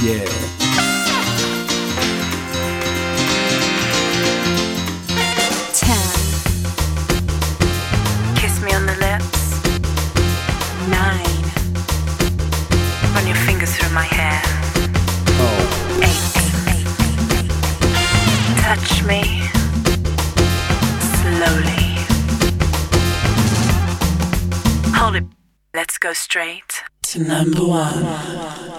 Yeah. 10. Kiss me on the lips. 9. Run your fingers through my hair. 8. Touch me slowly. Hold it. Let's go straight to number 1.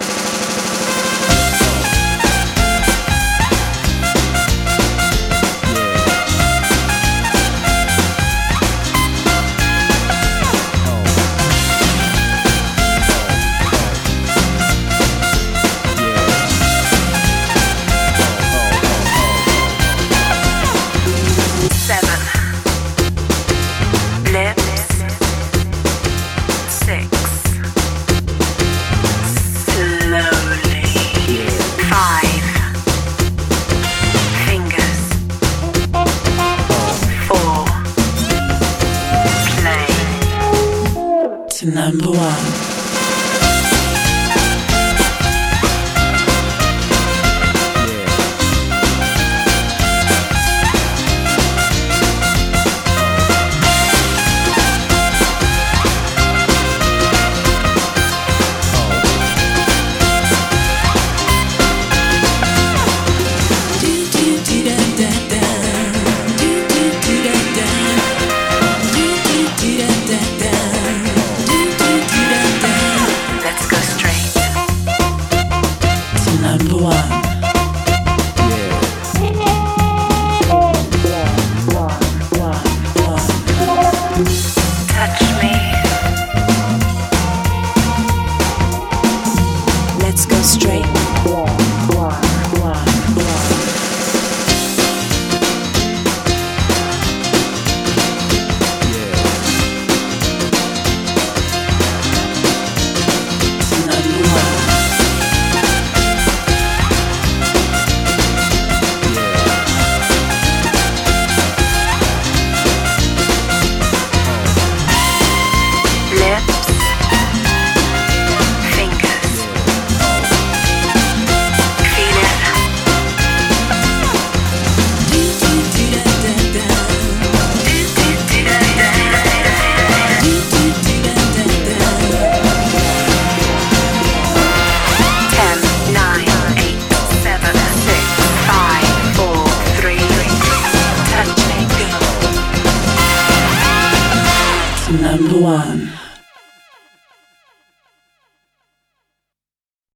To number 1. Number 1. Touch me. Let's go straight. Number 1.